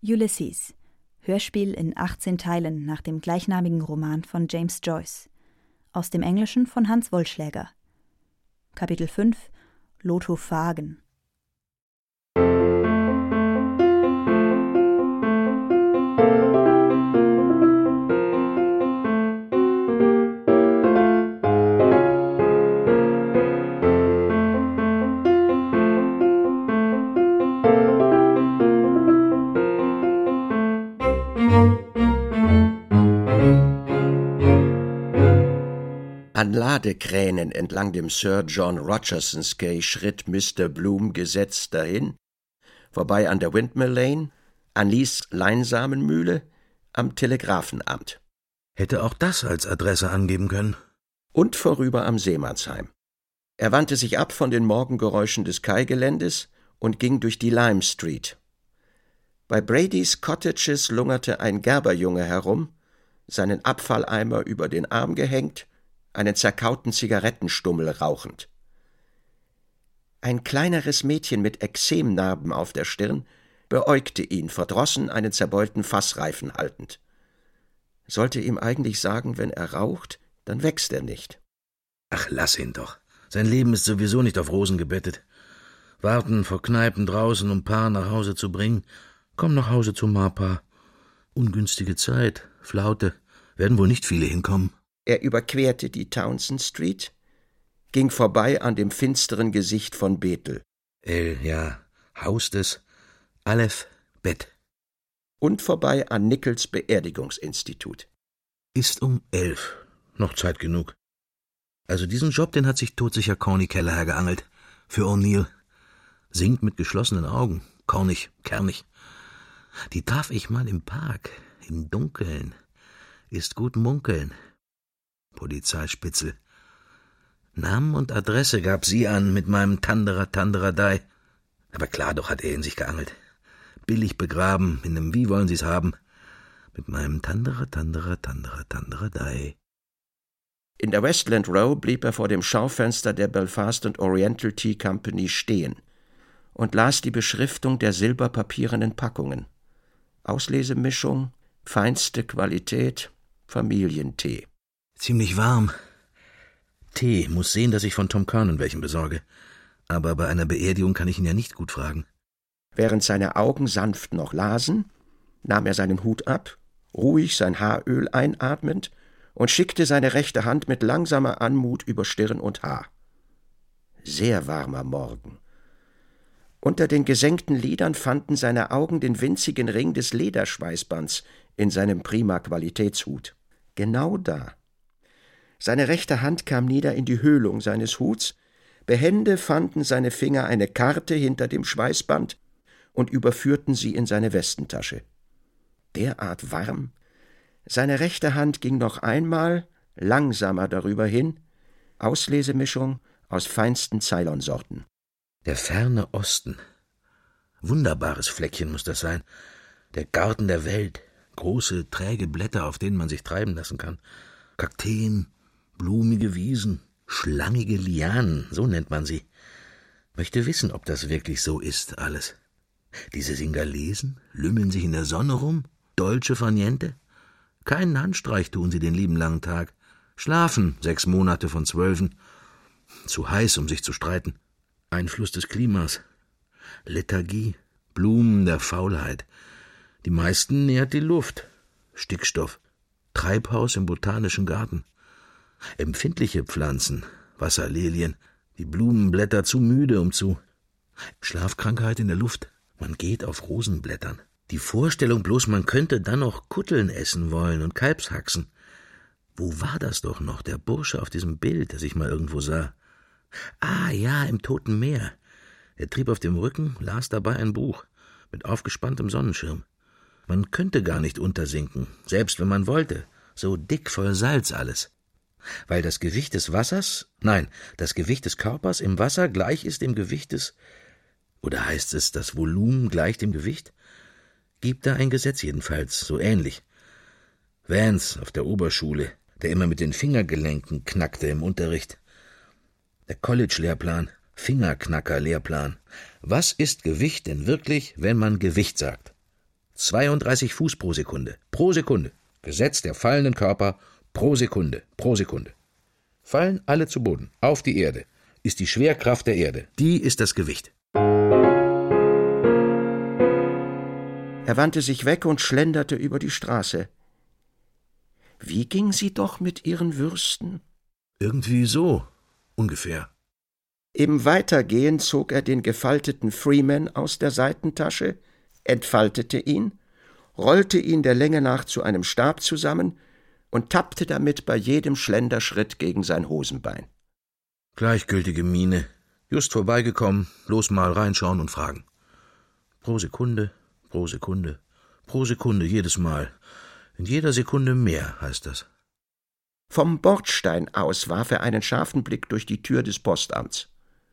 Ulysses, Hörspiel in 18 Teilen nach dem gleichnamigen Roman von James Joyce. Aus dem Englischen von Hans Wollschläger. Kapitel 5 Lotophagen. An Ladekränen entlang dem Sir John Rogersons Quai schritt Mr. Bloom gesetzt dahin, vorbei an der Windmill Lane, an Lees Leinsamenmühle, am Telegrafenamt. Hätte auch das als Adresse angeben können. Und vorüber am Seemannsheim. Er wandte sich ab von den Morgengeräuschen des Kaigeländes und ging durch die Lime Street. Bei Brady's Cottages lungerte ein Gerberjunge herum, seinen Abfalleimer über den Arm gehängt, einen zerkauten Zigarettenstummel rauchend. Ein kleineres Mädchen mit Ekzemnarben auf der Stirn beäugte ihn, verdrossen einen zerbeulten Fassreifen haltend. Sollte ihm eigentlich sagen, wenn er raucht, dann wächst er nicht. Ach, lass ihn doch. Sein Leben ist sowieso nicht auf Rosen gebettet. Warten vor Kneipen draußen, um Paar nach Hause zu bringen. Komm nach Hause zu Marpa. Ungünstige Zeit, Flaute, werden wohl nicht viele hinkommen. Er überquerte die Townsend Street, ging vorbei an dem finsteren Gesicht von Bethel. Ja, Haus des Aleph Bett. Und vorbei an Nichols Beerdigungsinstitut. Ist um 11, noch Zeit genug. Also diesen Job, den hat sich todsicher Corny Kelleher geangelt. Für O'Neill. Singt mit geschlossenen Augen, cornig, kernig. Die traf ich mal im Park, im Dunkeln. Ist gut munkeln. Polizeispitzel. Namen und Adresse gab sie an mit meinem Tanderadei. Aber klar doch hat er in sich geangelt. Billig begraben, in einem Wie wollen Sie's haben? Mit meinem Tanderadei. In der Westland Row blieb er vor dem Schaufenster der Belfast and Oriental Tea Company stehen und las die Beschriftung der silberpapierenen Packungen. Auslesemischung, feinste Qualität, Familientee. Ziemlich warm. Tee, muss sehen, dass ich von Tom Kernan welchen besorge. Aber bei einer Beerdigung kann ich ihn ja nicht gut fragen. Während seine Augen sanft noch lasen, nahm er seinen Hut ab, ruhig sein Haaröl einatmend und schickte seine rechte Hand mit langsamer Anmut über Stirn und Haar. Sehr warmer Morgen. Unter den gesenkten Lidern fanden seine Augen den winzigen Ring des Lederschweißbands in seinem Prima-Qualitätshut. Genau da. Seine rechte Hand kam nieder in die Höhlung seines Huts, behende fanden seine Finger eine Karte hinter dem Schweißband und überführten sie in seine Westentasche. Derart warm. Seine rechte Hand ging noch einmal langsamer darüber hin, Auslesemischung aus feinsten Ceylon-Sorten. Der ferne Osten. Wunderbares Fleckchen muss das sein. Der Garten der Welt. Große, träge Blätter, auf denen man sich treiben lassen kann. Kakteen, blumige Wiesen, schlangige Lianen, so nennt man sie. Möchte wissen, ob das wirklich so ist, alles. Diese Singalesen lümmeln sich in der Sonne rum, dolce far niente. Keinen Handstreich tun sie den lieben langen Tag. Schlafen 6 Monate von 12. Zu heiß, um sich zu streiten. Einfluss des Klimas. Lethargie, Blumen der Faulheit. Die meisten nährt die Luft. Stickstoff. Treibhaus im Botanischen Garten. Empfindliche Pflanzen, Wasserlilien, die Blumenblätter zu müde, um zu. Schlafkrankheit in der Luft. Man geht auf Rosenblättern. Die Vorstellung bloß, man könnte dann noch Kutteln essen wollen und Kalbshaxen. Wo war das doch noch, der Bursche auf diesem Bild, das ich mal irgendwo sah? Ah ja, im Toten Meer. Er trieb auf dem Rücken, las dabei ein Buch, mit aufgespanntem Sonnenschirm. Man könnte gar nicht untersinken, selbst wenn man wollte, so dick voll Salz alles. Weil das Gewicht des das Gewicht des Körpers im Wasser gleich ist dem Gewicht des, oder heißt es, das Volumen gleich dem Gewicht? Gibt da ein Gesetz jedenfalls, so ähnlich. Vance auf der Oberschule, der immer mit den Fingergelenken knackte im Unterricht. Der College-Lehrplan, Fingerknacker-Lehrplan. Was ist Gewicht denn wirklich, wenn man Gewicht sagt? 32 Fuß pro Sekunde. Pro Sekunde. Gesetz der fallenden Körper pro Sekunde. Pro Sekunde. Fallen alle zu Boden. Auf die Erde. Ist die Schwerkraft der Erde. Die ist das Gewicht. Er wandte sich weg und schlenderte über die Straße. Wie ging sie doch mit ihren Würsten? Irgendwie so. Ungefähr. Im Weitergehen zog er den gefalteten Freeman aus der Seitentasche, entfaltete ihn, rollte ihn der Länge nach zu einem Stab zusammen und tappte damit bei jedem Schlenderschritt gegen sein Hosenbein. Gleichgültige Miene. Just vorbeigekommen, bloß mal reinschauen und fragen. Pro Sekunde, pro Sekunde, pro Sekunde, jedes Mal. In jeder Sekunde mehr, heißt das. Vom Bordstein aus warf er einen scharfen Blick durch die Tür des Postamts.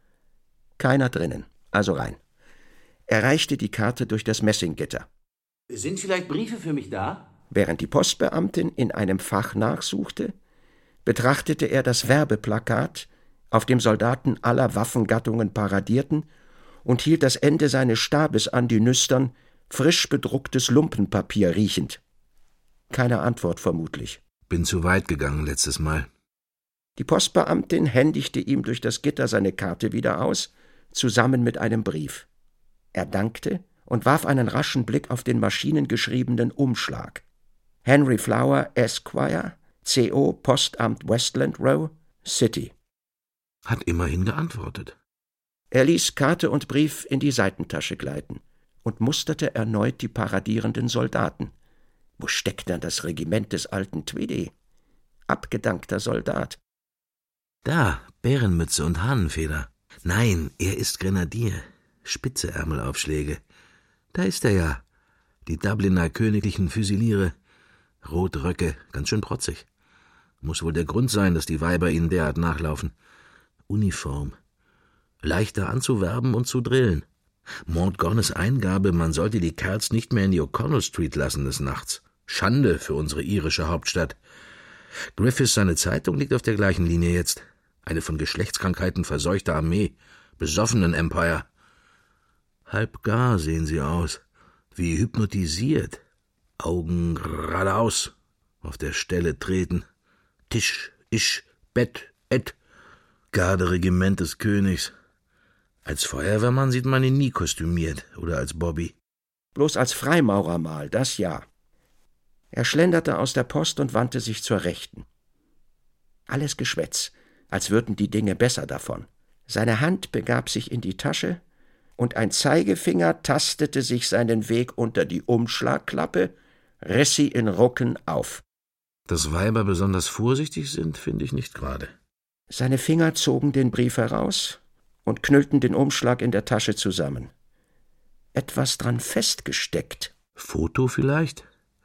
Keiner drinnen, also rein. Er reichte die Karte durch das Messinggitter. Sind vielleicht Briefe für mich da? Während die Postbeamtin in einem Fach nachsuchte, betrachtete er das Werbeplakat, auf dem Soldaten aller Waffengattungen paradierten, und hielt das Ende seines Stabes an die Nüstern, frisch bedrucktes Lumpenpapier riechend. Keine Antwort vermutlich. Bin zu weit gegangen letztes Mal. Die Postbeamtin händigte ihm durch das Gitter seine Karte wieder aus, zusammen mit einem Brief. Er dankte und warf einen raschen Blick auf den maschinengeschriebenen Umschlag. Henry Flower, Esquire, CO, Postamt Westland Row, City. Hat immerhin geantwortet. Er ließ Karte und Brief in die Seitentasche gleiten und musterte erneut die paradierenden Soldaten. Wo steckt denn das Regiment des alten Tweedy? Abgedankter Soldat. Da, Bärenmütze und Hahnenfeder. Nein, er ist Grenadier. Spitze Ärmelaufschläge. Da ist er ja. Die Dubliner königlichen Füsiliere. Rotröcke, ganz schön protzig. Muss wohl der Grund sein, dass die Weiber ihnen derart nachlaufen. Uniform. Leichter anzuwerben und zu drillen. Montgomery's Eingabe, man sollte die Kerls nicht mehr in die O'Connell Street lassen des Nachts. Schande für unsere irische Hauptstadt. Griffiths seine Zeitung liegt auf der gleichen Linie jetzt. Eine von Geschlechtskrankheiten verseuchte Armee. Besoffenen Empire. Halb gar sehen sie aus. Wie hypnotisiert. Augen geradeaus. Auf der Stelle treten. Tisch, Isch, Bett, Ed. Garderegiment des Königs. Als Feuerwehrmann sieht man ihn nie kostümiert oder als Bobby. Bloß als Freimaurer mal, das ja. Er schlenderte aus der Post und wandte sich zur Rechten. Alles Geschwätz, als würden die Dinge besser davon. Seine Hand begab sich in die Tasche, und ein Zeigefinger tastete sich seinen Weg unter die Umschlagklappe, riss sie in Rucken auf. Dass Weiber besonders vorsichtig sind, finde ich nicht gerade. Seine Finger zogen den Brief heraus und knüllten den Umschlag in der Tasche zusammen. Etwas dran festgesteckt. Foto vielleicht?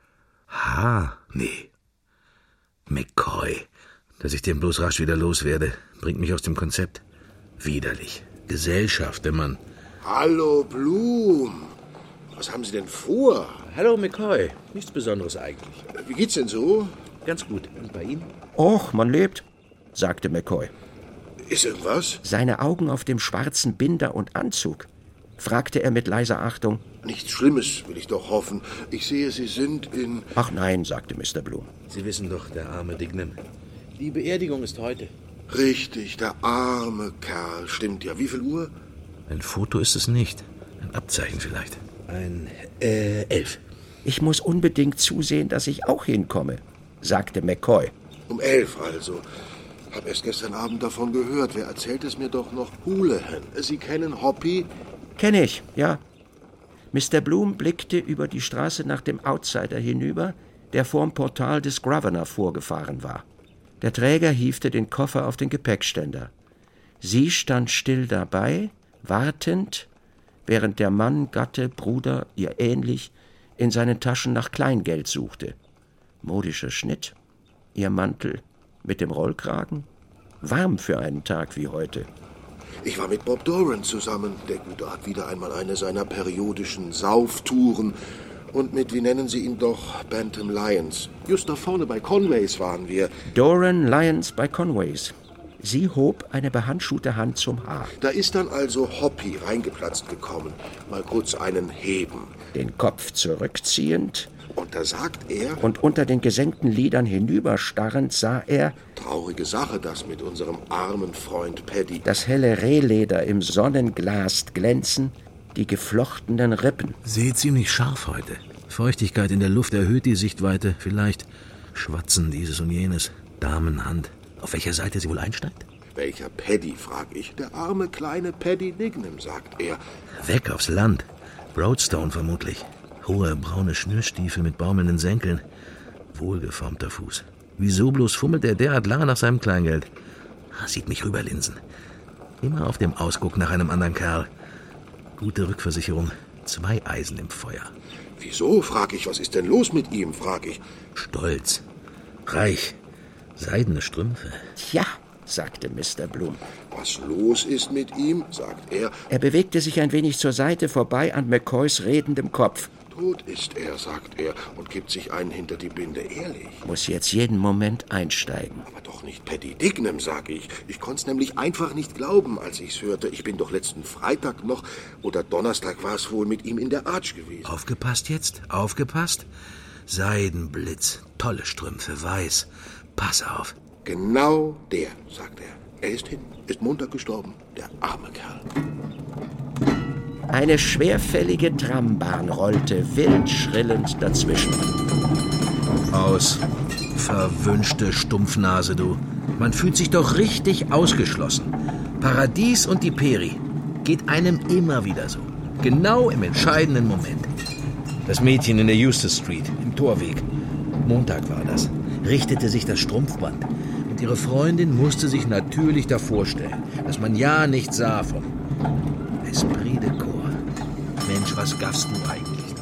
Nee. McCoy. Dass ich den bloß rasch wieder loswerde, bringt mich aus dem Konzept. Widerlich. Gesellschaft, der Mann. Hallo, Blum. Was haben Sie denn vor? Hallo, McCoy. Nichts Besonderes eigentlich. Wie geht's denn so? Ganz gut. Und bei Ihnen? Och, man lebt, sagte McCoy. Ist irgendwas? Seine Augen auf dem schwarzen Binder und Anzug, fragte er mit leiser Achtung. Nichts Schlimmes, will ich doch hoffen. Ich sehe, Sie sind in... Ach nein, sagte Mr. Blum. Sie wissen doch, der arme Dignam. Die Beerdigung ist heute. Richtig, der arme Kerl. Stimmt ja. Wie viel Uhr? Ein Foto ist es nicht. Ein Abzeichen vielleicht. 11. Ich muss unbedingt zusehen, dass ich auch hinkomme, sagte McCoy. Um 11 also. Hab erst gestern Abend davon gehört. Wer erzählt es mir doch noch? Houlihan. Sie kennen Hoppy? Kenn ich, ja. Mr. Blum blickte über die Straße nach dem Outsider hinüber, der vorm Portal des Grosvenor vorgefahren war. Der Träger hiefte den Koffer auf den Gepäckständer. Sie stand still dabei, wartend, während der Mann, Gatte, Bruder, ihr ähnlich, in seinen Taschen nach Kleingeld suchte. Modischer Schnitt, ihr Mantel mit dem Rollkragen, warm für einen Tag wie heute. Ich war mit Bob Doran zusammen. Der Gute hat wieder einmal eine seiner periodischen Sauftouren. Und mit, wie nennen Sie ihn doch, Bantam Lions. Just da vorne bei Conways waren wir. Doran Lions bei Conways. Sie hob eine behandschuhte Hand zum Haar. Da ist dann also Hoppy reingeplatzt gekommen. Mal kurz einen heben. Den Kopf zurückziehend. Und da sagt er... Und unter den gesenkten Lidern hinüberstarrend sah er... Traurige Sache, das mit unserem armen Freund Paddy. Das helle Rehleder im Sonnenglas glänzen, die geflochtenen Rippen. Seht ziemlich scharf heute. Feuchtigkeit in der Luft erhöht die Sichtweite. Vielleicht Schwatzen dieses und jenes. Damenhand. Auf welcher Seite sie wohl einsteigt? Welcher Paddy, frag ich. Der arme kleine Paddy Dignam, sagt er. Weg aufs Land. Broadstone vermutlich. Hohe braune Schnürstiefel mit baumelnden Senkeln. Wohlgeformter Fuß. Wieso bloß fummelt er derart lange nach seinem Kleingeld? Sieht mich rüberlinsen. Immer auf dem Ausguck nach einem anderen Kerl. Gute Rückversicherung. 2 Eisen im Feuer. Wieso, frag ich. Was ist denn los mit ihm, frag ich. Stolz. Reich. Seidene Strümpfe. Tja, sagte Mr. Bloom. Was los ist mit ihm, sagt er. Er bewegte sich ein wenig zur Seite vorbei an McCoys redendem Kopf. Tot ist er, sagt er, und gibt sich einen hinter die Binde. Ehrlich. Muss jetzt jeden Moment einsteigen. Aber doch nicht Paddy Dignam, sag ich. Ich konnt's nämlich einfach nicht glauben, als ich's hörte. Ich bin doch letzten Freitag noch, oder Donnerstag war es wohl, mit ihm in der Arch gewesen. Aufgepasst jetzt, aufgepasst. Seidenblitz, tolle Strümpfe, weiß. Pass auf. Genau der, sagt er. Er ist hin, ist munter gestorben, der arme Kerl. Eine schwerfällige Trambahn rollte wild schrillend dazwischen. Aus. Verwünschte Stumpfnase, du. Man fühlt sich doch richtig ausgeschlossen. Paradies und die Peri. Geht einem immer wieder so. Genau im entscheidenden Moment. Das Mädchen in der Eustace Street, im Torweg. Montag war das. Richtete sich das Strumpfband. Und ihre Freundin musste sich natürlich davor stellen, dass man ja nichts sah von Esprit de Corps. Mensch, was gaffst du eigentlich?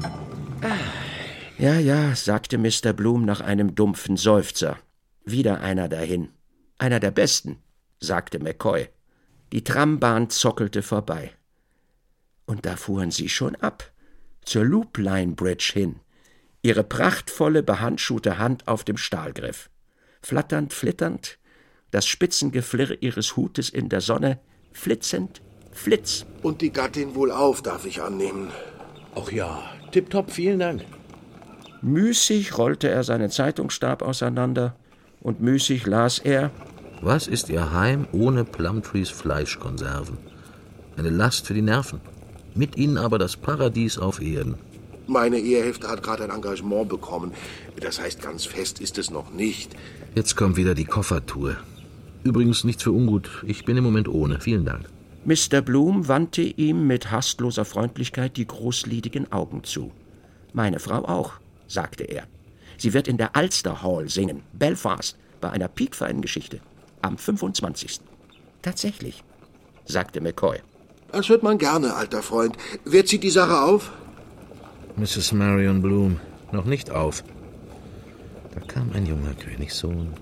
Ja, sagte Mr. Bloom nach einem dumpfen Seufzer. Wieder einer dahin. Einer der Besten, sagte McCoy. Die Trambahn zockelte vorbei. Und da fuhren sie schon ab, zur Loop Line Bridge hin, ihre prachtvolle, behandschuhte Hand auf dem Stahlgriff. Flatternd, flitternd, das Spitzengeflirr ihres Hutes in der Sonne, flitzend, Flitz. Und die Gattin wohlauf, darf ich annehmen. Ach ja, tipptopp, vielen Dank. Müßig rollte er seinen Zeitungsstab auseinander und müßig las er: Was ist Ihr Heim ohne Plumtrees Fleischkonserven? Eine Last für die Nerven. Mit ihnen aber das Paradies auf Erden. Meine Ehehälfte hat gerade ein Engagement bekommen. Das heißt, ganz fest ist es noch nicht. Jetzt kommt wieder die Koffertour. Übrigens nichts für ungut. Ich bin im Moment ohne. Vielen Dank. Mr. Bloom wandte ihm mit hastloser Freundlichkeit die großlidigen Augen zu. »Meine Frau auch«, sagte er. »Sie wird in der Ulster Hall singen, Belfast, bei einer piekfeinen Geschichte, am 25. »Tatsächlich«, sagte McCoy. Das hört man gerne, alter Freund. Wer zieht die Sache auf? Mrs. Marion Bloom, noch nicht auf. Da kam ein junger Königssohn,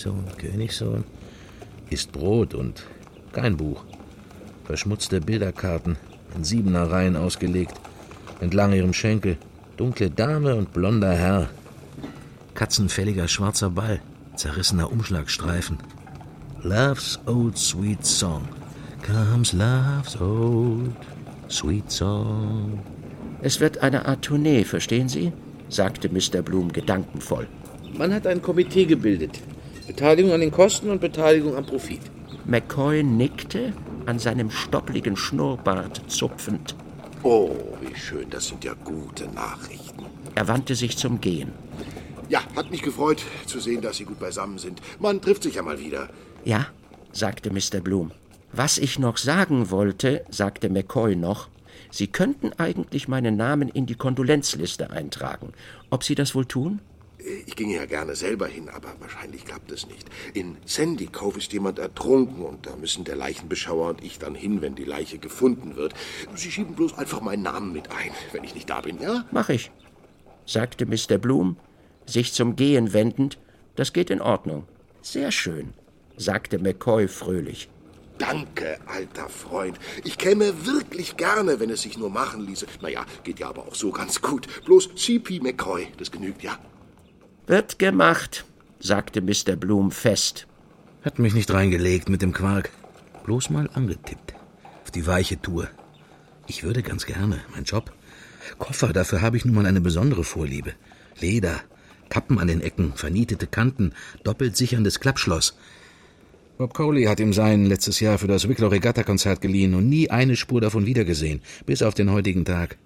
isst Brot und kein Buch. Verschmutzte Bilderkarten, in 7er Reihen ausgelegt, entlang ihrem Schenkel, dunkle Dame und blonder Herr. Katzenfälliger schwarzer Ball, zerrissener Umschlagstreifen. Love's old sweet song, comes love's old sweet song. »Es wird eine Art Tournee, verstehen Sie?«, sagte Mr. Bloom gedankenvoll. Man hat ein Komitee gebildet. Beteiligung an den Kosten und Beteiligung am Profit. McCoy nickte, an seinem stoppligen Schnurrbart zupfend. Oh, wie schön, das sind ja gute Nachrichten. Er wandte sich zum Gehen. Ja, hat mich gefreut, zu sehen, dass Sie gut beisammen sind. Man trifft sich ja mal wieder. Ja, sagte Mr. Bloom. Was ich noch sagen wollte, sagte McCoy noch, Sie könnten eigentlich meinen Namen in die Kondolenzliste eintragen. Ob Sie das wohl tun? Ich ginge ja gerne selber hin, aber wahrscheinlich klappt es nicht. In Sandy Cove ist jemand ertrunken und da müssen der Leichenbeschauer und ich dann hin, wenn die Leiche gefunden wird. Sie schieben bloß einfach meinen Namen mit ein, wenn ich nicht da bin, ja? Mach ich, sagte Mr. Bloom, sich zum Gehen wendend. Das geht in Ordnung. Sehr schön, sagte McCoy fröhlich. Danke, alter Freund. Ich käme wirklich gerne, wenn es sich nur machen ließe. Naja, geht ja aber auch so ganz gut. Bloß C.P. McCoy, das genügt, ja? Wird gemacht, sagte Mr. Bloom fest. Hat mich nicht reingelegt mit dem Quark. Bloß mal angetippt. Auf die weiche Tour. Ich würde ganz gerne, mein Job. Koffer, dafür habe ich nun mal eine besondere Vorliebe. Leder, Kappen an den Ecken, vernietete Kanten, doppelt sicherndes Klappschloss. Bob Coley hat ihm seinen letztes Jahr für das Wicklow Regatta-Konzert geliehen und nie eine Spur davon wiedergesehen, bis auf den heutigen Tag.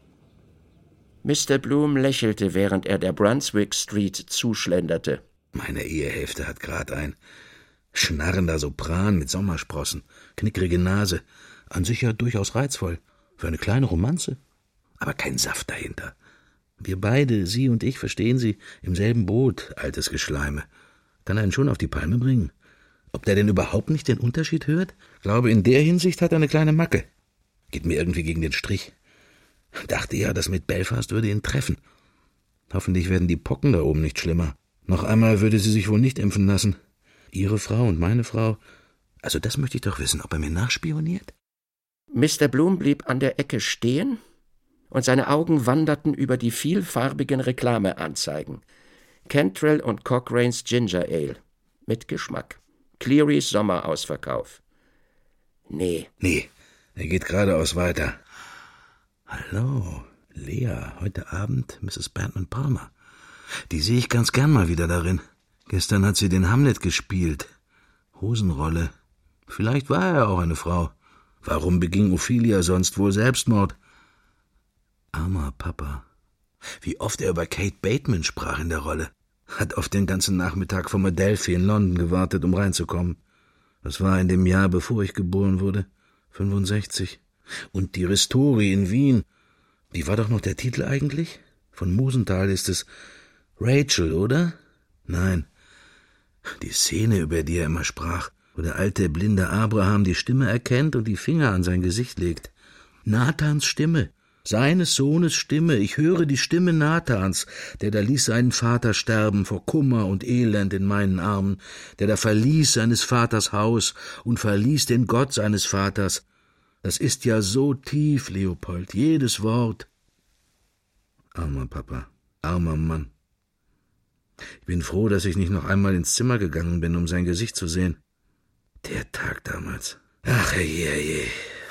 Mr. Bloom lächelte, während er der Brunswick Street zuschlenderte. Meine Ehehälfte hat grad ein schnarrender Sopran mit Sommersprossen, knickrige Nase, an sich ja durchaus reizvoll. Für eine kleine Romanze, aber kein Saft dahinter. Wir beide, Sie und ich, verstehen Sie, im selben Boot, altes Geschleime. Kann einen schon auf die Palme bringen. Ob der denn überhaupt nicht den Unterschied hört? Glaube, in der Hinsicht hat er eine kleine Macke. Geht mir irgendwie gegen den Strich. Dachte ja, das mit Belfast würde ihn treffen. Hoffentlich werden die Pocken da oben nicht schlimmer. Noch einmal würde sie sich wohl nicht impfen lassen. Ihre Frau und meine Frau. Also das möchte ich doch wissen, ob er mir nachspioniert? Mr. Bloom blieb an der Ecke stehen und seine Augen wanderten über die vielfarbigen Reklameanzeigen. Cantrell und Cochranes Ginger Ale. Mit Geschmack. Clearys Sommerausverkauf. Nee, er geht geradeaus weiter. Hallo, Lea, heute Abend Mrs. Banton Palmer. Die sehe ich ganz gern mal wieder darin. Gestern hat sie den Hamlet gespielt. Hosenrolle. Vielleicht war er auch eine Frau. Warum beging Ophelia sonst wohl Selbstmord? Armer Papa. Wie oft er über Kate Bateman sprach in der Rolle. Hat oft den ganzen Nachmittag vom Adelphi in London gewartet, um reinzukommen. Das war in dem Jahr, bevor ich geboren wurde. 65. Und die Ristori in Wien. Wie war doch noch der Titel eigentlich? Von Mosenthal ist es Rachel, oder? Nein. Die Szene, über die er immer sprach, wo der alte, blinde Abraham die Stimme erkennt und die Finger an sein Gesicht legt. Nathans Stimme, seines Sohnes Stimme, ich höre die Stimme Nathans, der da ließ seinen Vater sterben vor Kummer und Elend in meinen Armen, der da verließ seines Vaters Haus und verließ den Gott seines Vaters. Das ist ja so tief, Leopold, jedes Wort. Armer Papa, armer Mann. Ich bin froh, dass ich nicht noch einmal ins Zimmer gegangen bin, um sein Gesicht zu sehen. Der Tag damals. Ach, herrje.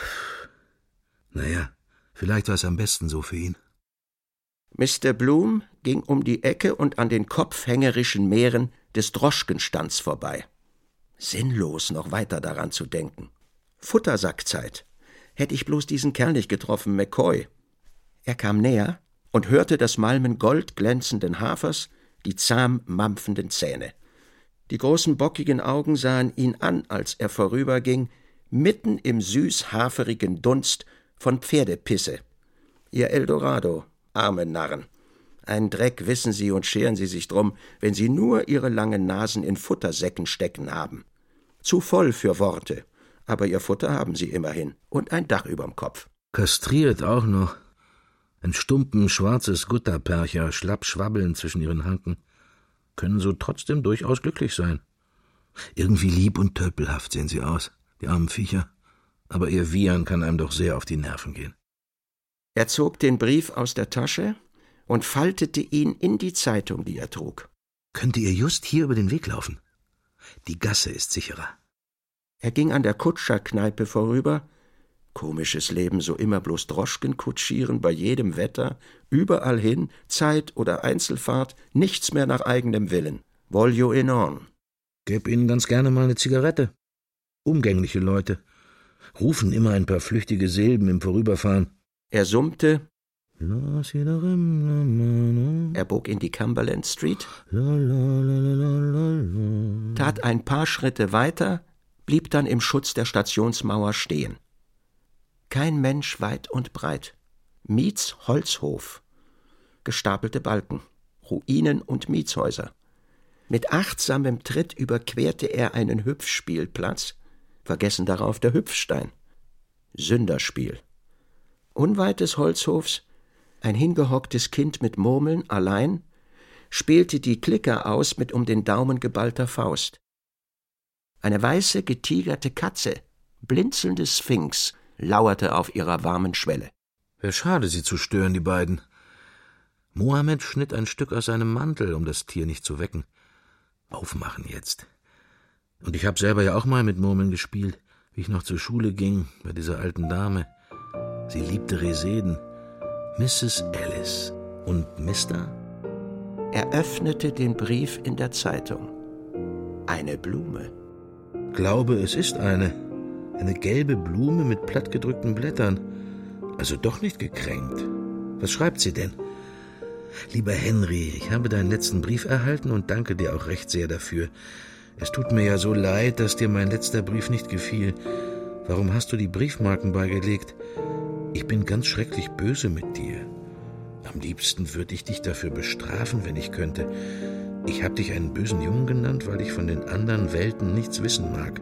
Naja, vielleicht war es am besten so für ihn. Mr. Bloom ging um die Ecke und an den kopfhängerischen Meeren des Droschkenstands vorbei. Sinnlos, noch weiter daran zu denken. Futtersackzeit. Hätte ich bloß diesen Kerl nicht getroffen, McCoy. Er kam näher und hörte das Malmen goldglänzenden Hafers, die zahm mampfenden Zähne. Die großen bockigen Augen sahen ihn an, als er vorüberging, mitten im süß-haferigen Dunst von Pferdepisse. Ihr Eldorado, arme Narren. Einen Dreck wissen sie und scheren sie sich drum, wenn sie nur ihre langen Nasen in Futtersäcken stecken haben. Zu voll für Worte, aber ihr Futter haben sie immerhin und ein Dach überm Kopf. Kastriert auch noch. Ein stumpen, schwarzes Gutterpercher, schlapp schwabbeln zwischen ihren Hanken. Können so trotzdem durchaus glücklich sein. Irgendwie lieb und tölpelhaft sehen sie aus, die armen Viecher. Aber ihr Wiehern kann einem doch sehr auf die Nerven gehen. Er zog den Brief aus der Tasche und faltete ihn in die Zeitung, die er trug. Könnte ihr just hier über den Weg laufen? Die Gasse ist sicherer. Er ging an der Kutscherkneipe vorüber. Komisches Leben, so immer bloß Droschken kutschieren, bei jedem Wetter, überall hin, Zeit oder Einzelfahrt, nichts mehr nach eigenem Willen. Voglio in on. Gäb ihnen ganz gerne mal eine Zigarette. Umgängliche Leute. Rufen immer ein paar flüchtige Silben im Vorüberfahren. Er summte. Er bog in die Cumberland Street, tat ein paar Schritte weiter, blieb dann im Schutz der Stationsmauer stehen. Kein Mensch weit und breit. Miets Holzhof. Gestapelte Balken, Ruinen und Mietshäuser. Mit achtsamem Tritt überquerte er einen Hüpfspielplatz, vergessen darauf der Hüpfstein. Sünderspiel. Unweit des Holzhofs, ein hingehocktes Kind mit Murmeln, allein, spielte die Klicker aus mit um den Daumen geballter Faust. Eine weiße, getigerte Katze, blinzelnde Sphinx, lauerte auf ihrer warmen Schwelle. Wär schade, sie zu stören, die beiden. Mohammed schnitt ein Stück aus seinem Mantel, um das Tier nicht zu wecken. Aufmachen jetzt. Und ich habe selber ja auch mal mit Murmeln gespielt, wie ich noch zur Schule ging, bei dieser alten Dame. Sie liebte Reseden. Mrs. Alice. Und Mr.? Er öffnete den Brief in der Zeitung. Eine Blume. Glaube, es ist eine. Eine gelbe Blume mit plattgedrückten Blättern. Also doch nicht gekränkt. Was schreibt sie denn? Lieber Henry, ich habe deinen letzten Brief erhalten und danke dir auch recht sehr dafür. Es tut mir ja so leid, dass dir mein letzter Brief nicht gefiel. Warum hast du die Briefmarken beigelegt? Ich bin ganz schrecklich böse mit dir. Am liebsten würde ich dich dafür bestrafen, wenn ich könnte. Ich habe dich einen bösen Jungen genannt, weil ich von den anderen Welten nichts wissen mag.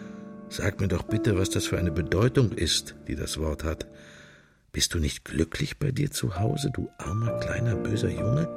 Sag mir doch bitte, was das für eine Bedeutung ist, die das Wort hat. Bist du nicht glücklich bei dir zu Hause, du armer, kleiner, böser Junge?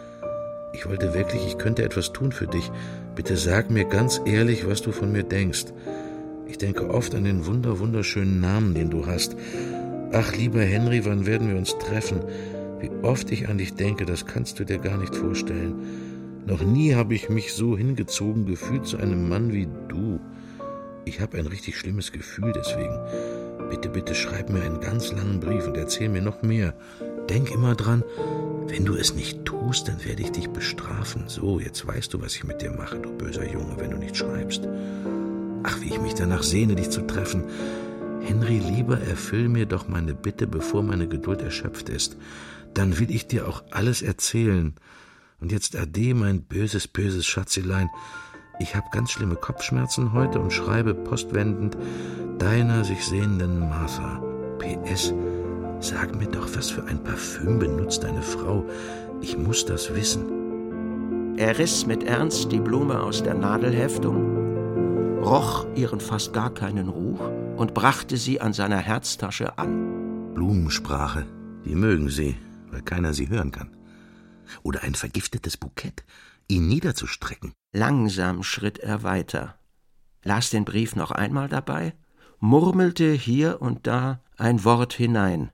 Ich wollte wirklich, ich könnte etwas tun für dich. Bitte sag mir ganz ehrlich, was du von mir denkst. Ich denke oft an den wunderschönen Namen, den du hast. Ach, lieber Henry, wann werden wir uns treffen? Wie oft ich an dich denke, das kannst du dir gar nicht vorstellen. Noch nie habe ich mich so hingezogen gefühlt zu einem Mann wie du. Ich habe ein richtig schlimmes Gefühl deswegen. Bitte, bitte schreib mir einen ganz langen Brief und erzähl mir noch mehr. Denk immer dran, wenn du es nicht tust, dann werde ich dich bestrafen. So, jetzt weißt du, was ich mit dir mache, du böser Junge, wenn du nicht schreibst. Ach, wie ich mich danach sehne, dich zu treffen. Henry, lieber erfüll mir doch meine Bitte, bevor meine Geduld erschöpft ist. Dann will ich dir auch alles erzählen. Und jetzt ade, mein böses Schatzelein. Ich habe ganz schlimme Kopfschmerzen heute und schreibe postwendend deiner sich sehnenden Martha. P.S. Sag mir doch, was für ein Parfüm benutzt deine Frau. Ich muss das wissen. Er riss mit Ernst die Blume aus der Nadelheftung, roch ihren fast gar keinen Ruch und brachte sie an seiner Herztasche an. Blumensprache, die mögen sie, weil keiner sie hören kann. Oder ein vergiftetes Bukett, ihn niederzustrecken. Langsam schritt er weiter, las den Brief noch einmal dabei, murmelte hier und da ein Wort hinein.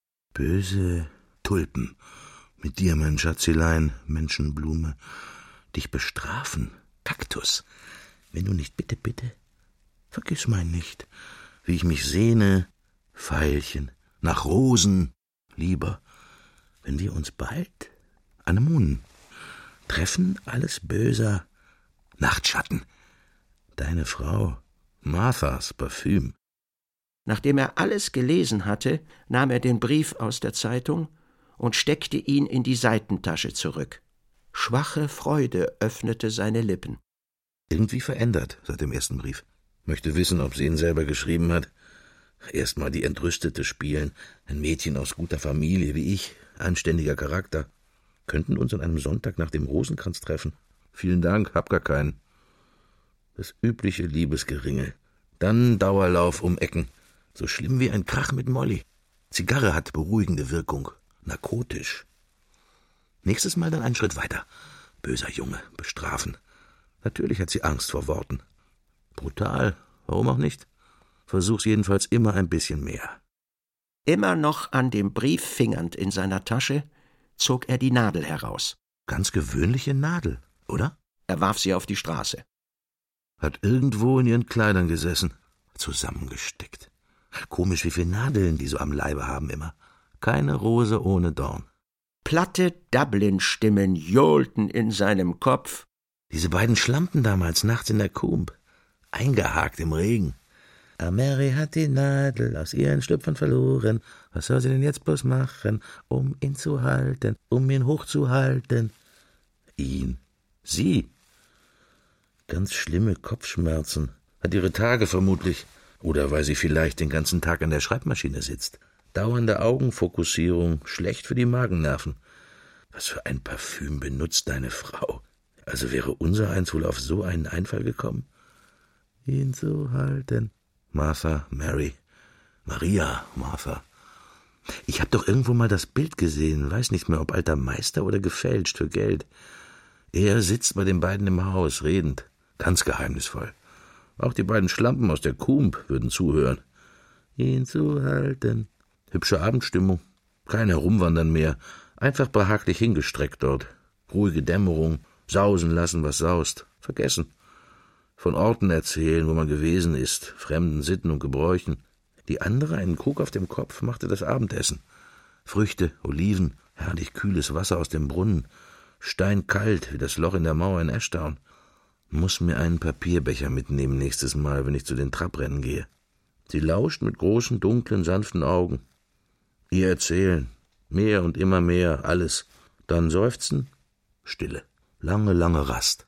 Böse Tulpen, mit dir, mein Schatzelein, Menschenblume, dich bestrafen, Kaktus. Wenn du nicht, bitte, vergiss mein nicht, wie ich mich sehne, Veilchen, nach Rosen, lieber, wenn wir uns bald, Anemonen, treffen, alles böser, Nachtschatten, deine Frau, Marthas Parfüm. Nachdem er alles gelesen hatte, nahm er den Brief aus der Zeitung und steckte ihn in die Seitentasche zurück. Schwache Freude öffnete seine Lippen. Irgendwie verändert seit dem ersten Brief. Möchte wissen, ob sie ihn selber geschrieben hat. Erst mal die Entrüstete spielen. Ein Mädchen aus guter Familie wie ich, anständiger Charakter. Könnten uns an einem Sonntag nach dem Rosenkranz treffen. Vielen Dank, hab gar keinen. Das übliche Liebesgeringel. Dann Dauerlauf um Ecken. So schlimm wie ein Krach mit Molly. Zigarre hat beruhigende Wirkung. Narkotisch. Nächstes Mal dann einen Schritt weiter. Böser Junge, bestrafen. Natürlich hat sie Angst vor Worten. Brutal, warum auch nicht? Versuch's jedenfalls immer ein bisschen mehr. Immer noch an dem Brief fingernd in seiner Tasche, zog er die Nadel heraus. Ganz gewöhnliche Nadel, oder? Er warf sie auf die Straße. Hat irgendwo in ihren Kleidern gesessen. Zusammengesteckt. Komisch, wie viele Nadeln die so am Leibe haben immer. Keine Rose ohne Dorn. Platte Dublin-Stimmen johlten in seinem Kopf. Diese beiden Schlampen damals nachts in der Coombe. Eingehakt im Regen. Mary hat die Nadel aus ihren Schlüpfern verloren. Was soll sie denn jetzt bloß machen, um ihn zu halten, um ihn hochzuhalten? Ihn. Sie. Ganz schlimme Kopfschmerzen. Hat ihre Tage vermutlich. Oder weil sie vielleicht den ganzen Tag an der Schreibmaschine sitzt. Dauernde Augenfokussierung, schlecht für die Magennerven. Was für ein Parfüm benutzt deine Frau? Also wäre unsereins wohl auf so einen Einfall gekommen? Ihn zu halten. Martha, Mary. Maria, Martha. Ich hab doch irgendwo mal das Bild gesehen, weiß nicht mehr, ob alter Meister oder gefälscht für Geld. Er sitzt bei den beiden im Haus, redend, ganz geheimnisvoll. Auch die beiden Schlampen aus der Coombe würden zuhören. Ihn zu halten. Hübsche Abendstimmung. Kein Herumwandern mehr. Einfach behaglich hingestreckt dort. Ruhige Dämmerung. Sausen lassen, was saust. Vergessen. von Orten erzählen, wo man gewesen ist, fremden Sitten und Gebräuchen. Die andere, einen Krug auf dem Kopf, machte das Abendessen. Früchte, Oliven, herrlich kühles Wasser aus dem Brunnen, steinkalt wie das Loch in der Mauer in Ashdown. Muss mir einen Papierbecher mitnehmen nächstes Mal, wenn ich zu den Trabrennen gehe. Sie lauscht mit großen, dunklen, sanften Augen. Ihr erzählen, mehr und immer mehr, alles. Dann seufzen, Stille, lange, lange Rast.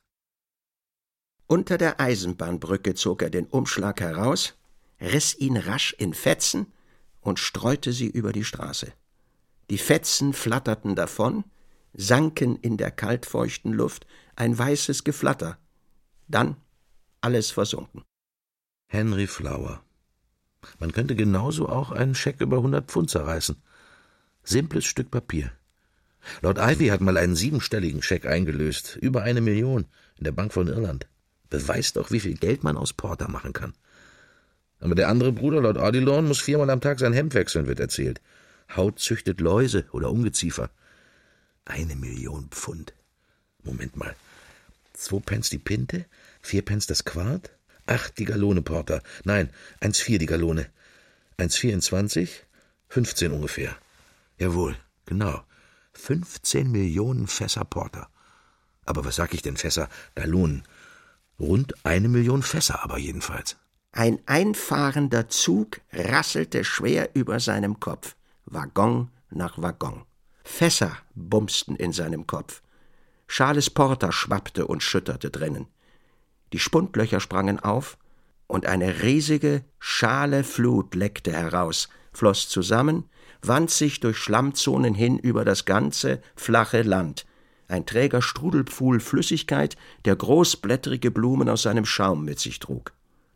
Unter der Eisenbahnbrücke zog er den Umschlag heraus, riss ihn rasch in Fetzen und streute sie über die Straße. Die Fetzen flatterten davon, sanken in der kaltfeuchten Luft, ein weißes Geflatter. Dann alles versunken. Henry Flower. Man könnte genauso auch einen Scheck über 100 Pfund zerreißen. Simples Stück Papier. Lord Ivy hat mal einen 7-stelligen Scheck eingelöst, über 1 Million, in der Bank von Irland. Beweist doch, wie viel Geld man aus Porter machen kann. Aber der andere Bruder, Lord Odilon, muss 4-mal am Tag sein Hemd wechseln, wird erzählt. Haut züchtet Läuse oder Ungeziefer. 1 Million Pfund. Moment mal. 2 Pence die Pinte, 4 Pence das Quart, 8 die Gallone Porter. Nein, 1,4 die Gallone. 1,24, 15 ungefähr. Jawohl, genau. 15 Millionen Fässer Porter. Aber was sag ich denn, Fässer? Gallonen. Rund 1 Million Fässer aber jedenfalls. Ein einfahrender Zug rasselte schwer über seinem Kopf, Waggon nach Waggon. Fässer bumsten in seinem Kopf. Schales Porter schwappte und schütterte drinnen. Die Spundlöcher sprangen auf, und eine riesige, schale Flut leckte heraus, floss zusammen, wand sich durch Schlammzonen hin über das ganze flache Land. Ein träger Strudelpfuhl Flüssigkeit, der großblättrige Blumen aus seinem Schaum mit sich trug.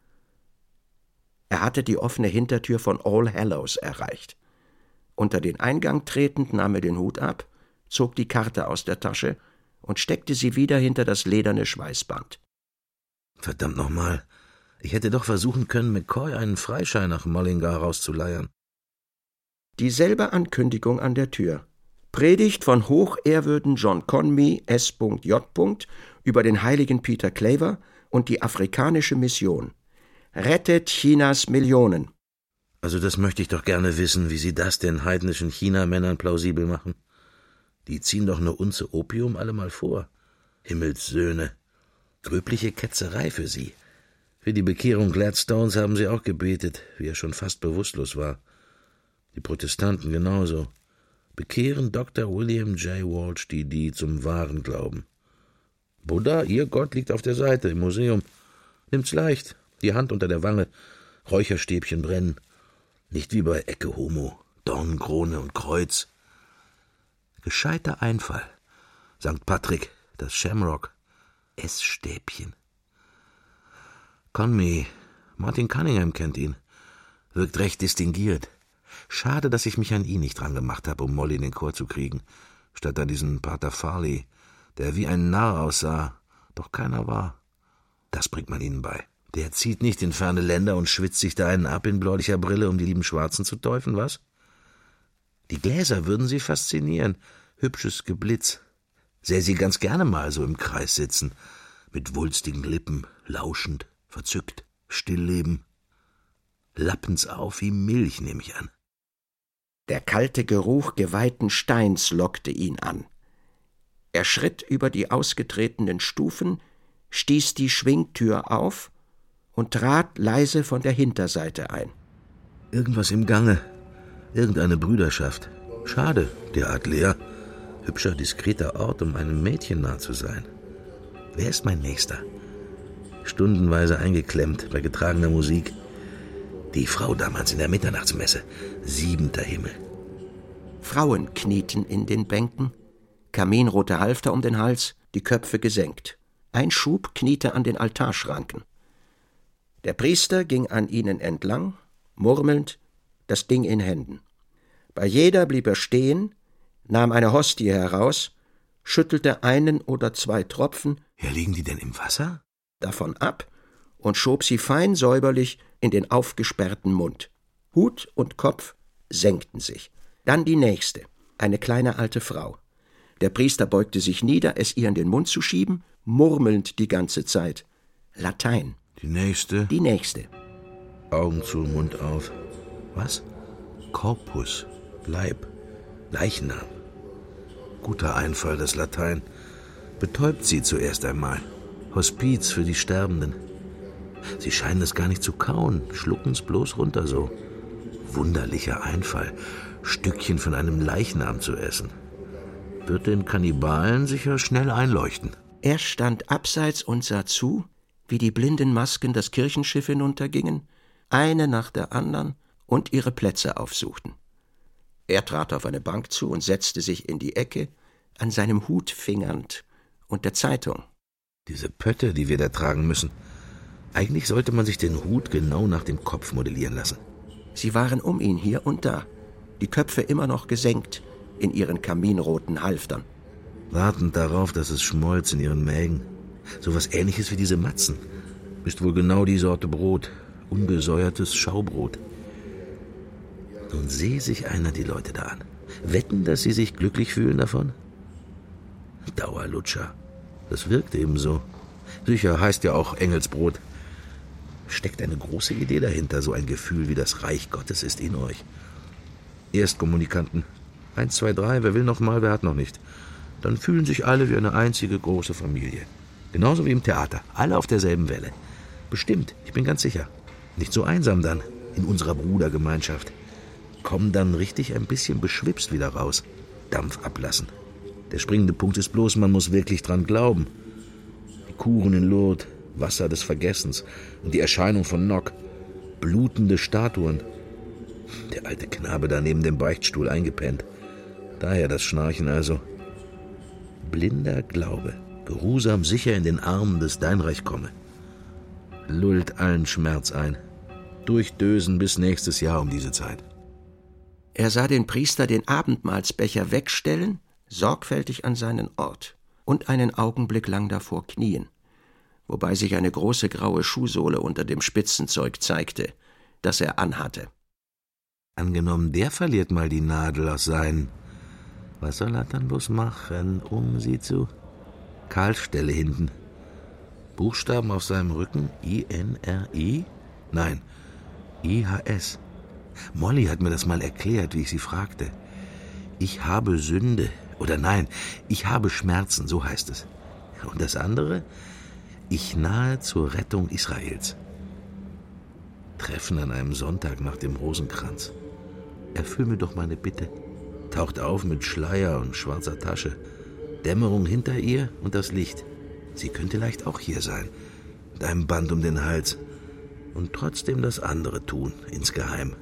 Er hatte die offene Hintertür von All Hallows erreicht. Unter den Eingang tretend nahm er den Hut ab, zog die Karte aus der Tasche und steckte sie wieder hinter das lederne Schweißband. Verdammt nochmal, ich hätte doch versuchen können, McCoy einen Freischein nach Mullingar rauszuleiern. Dieselbe Ankündigung an der Tür. Predigt von hochehrwürden John Conmee S.J. über den heiligen Peter Claver und die afrikanische Mission. Rettet Chinas Millionen. Also das möchte ich doch gerne wissen, wie Sie das den heidnischen Chinamännern plausibel machen. Die ziehen doch eine Unze Opium alle mal vor. Himmelssöhne. Gröbliche Ketzerei für Sie. Für die Bekehrung Gladstones haben Sie auch gebetet, wie er schon fast bewusstlos war. Die Protestanten genauso. Bekehren Dr. William J. Walsh D.D. zum wahren Glauben. Buddha, Ihr Gott, liegt auf der Seite im Museum. Nimmt's leicht, die Hand unter der Wange, Räucherstäbchen brennen. Nicht wie bei Ecce Homo, Dornenkrone und Kreuz. Gescheiter Einfall. St. Patrick, das Shamrock, Essstäbchen. Conmee, Martin Cunningham kennt ihn. Wirkt recht distinguiert. Schade, dass ich mich an ihn nicht dran gemacht habe, um Molly in den Chor zu kriegen, statt an diesen Pater Farley, der wie ein Narr aussah, doch keiner war. Das bringt man ihnen bei. Der zieht nicht in ferne Länder und schwitzt sich da einen ab in bläulicher Brille, um die lieben Schwarzen zu teufeln, was? Die Gläser würden sie faszinieren. Hübsches Geblitz. Sähe sie ganz gerne mal so im Kreis sitzen, mit wulstigen Lippen, lauschend, verzückt, stillleben. Lappens auf wie Milch, nehme ich an. Der kalte Geruch geweihten Steins lockte ihn an. Er schritt über die ausgetretenen Stufen, stieß die Schwingtür auf und trat leise von der Hinterseite ein. Irgendwas im Gange. Irgendeine Brüderschaft. Schade, derart leer. Hübscher, diskreter Ort, um einem Mädchen nah zu sein. Wer ist mein Nächster? Stundenweise eingeklemmt bei getragener Musik. Die Frau damals in der Mitternachtsmesse. 7. Himmel. Frauen knieten in den Bänken, kaminrote Halfter um den Hals, die Köpfe gesenkt. Ein Schub kniete an den Altarschranken. Der Priester ging an ihnen entlang, murmelnd, das Ding in Händen. Bei jeder blieb er stehen, nahm eine Hostie heraus, schüttelte 1 oder 2 Tropfen, Ja, liegen die denn im Wasser? davon ab und schob sie fein säuberlich in den aufgesperrten Mund. Hut und Kopf senkten sich. Dann die nächste, eine kleine alte Frau. Der Priester beugte sich nieder, es ihr in den Mund zu schieben, murmelnd die ganze Zeit. Latein. Die nächste? Die nächste. Augen zu, Mund auf. Was? Corpus. Leib. Leichnam. Guter Einfall, das Latein. Betäubt sie zuerst einmal. Hospiz für die Sterbenden. Sie scheinen es gar nicht zu kauen, schlucken's bloß runter so. Wunderlicher Einfall, Stückchen von einem Leichnam zu essen. Wird den Kannibalen sicher schnell einleuchten. Er stand abseits und sah zu, wie die blinden Masken das Kirchenschiff hinuntergingen, eine nach der anderen, und ihre Plätze aufsuchten. Er trat auf eine Bank zu und setzte sich in die Ecke, an seinem Hut fingernd und der Zeitung. Diese Pötte, die wir da tragen müssen. Eigentlich sollte man sich den Hut genau nach dem Kopf modellieren lassen. Sie waren um ihn hier und da, die Köpfe immer noch gesenkt in ihren kaminroten Halftern. Wartend darauf, dass es schmolz in ihren Mägen. So was Ähnliches wie diese Matzen. Ist wohl genau die Sorte Brot. Ungesäuertes Schaubrot. Nun sehe sich einer die Leute da an. Wetten, dass sie sich glücklich fühlen davon? Dauerlutscher. Das wirkt eben so. Sicher, heißt ja auch Engelsbrot. Steckt eine große Idee dahinter, so ein Gefühl wie das Reich Gottes ist in euch. Erstkommunikanten. 1, 2, 3, wer will noch mal, wer hat noch nicht. Dann fühlen sich alle wie eine einzige große Familie. Genauso wie im Theater. Alle auf derselben Welle. Bestimmt, ich bin ganz sicher. Nicht so einsam dann, in unserer Brudergemeinschaft. Kommen dann richtig ein bisschen beschwipst wieder raus. Dampf ablassen. Der springende Punkt ist bloß, man muss wirklich dran glauben. Die Kuren in Lourdes, Wasser des Vergessens und die Erscheinung von Nock. Blutende Statuen. Der alte Knabe da neben dem Beichtstuhl eingepennt. Daher das Schnarchen also. Blinder Glaube, geruhsam sicher in den Armen des Deinreich komme. Lullt allen Schmerz ein. Durchdösen bis nächstes Jahr um diese Zeit. Er sah den Priester den Abendmahlsbecher wegstellen, sorgfältig an seinen Ort und einen Augenblick lang davor knien, wobei sich eine große graue Schuhsohle unter dem Spitzenzeug zeigte, das er anhatte. Angenommen, der verliert mal die Nadel aus seinen. Was soll er dann bloß machen, um sie zu... Kahlstelle hinten. Buchstaben auf seinem Rücken, I-N-R-I? Nein, I-H-S. Molly hat mir das mal erklärt, wie ich sie fragte. Ich habe Sünde, oder nein, ich habe Schmerzen, so heißt es. Und das andere? Ich nahe zur Rettung Israels. Treffen an einem Sonntag nach dem Rosenkranz. Erfüll mir doch meine Bitte. Taucht auf mit Schleier und schwarzer Tasche. Dämmerung hinter ihr und das Licht. Sie könnte leicht auch hier sein, mit einem Band um den Hals. Und trotzdem das andere tun, insgeheim.